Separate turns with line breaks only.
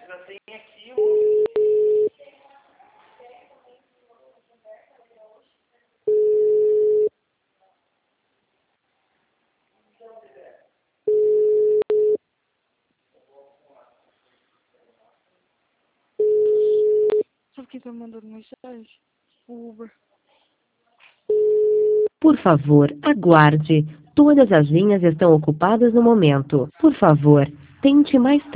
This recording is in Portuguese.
Já tem aqui um...
Sabe quem tá mandando mensagem? O Uber.
Por favor, aguarde. Todas as linhas estão ocupadas no momento. Por favor, tente mais tarde.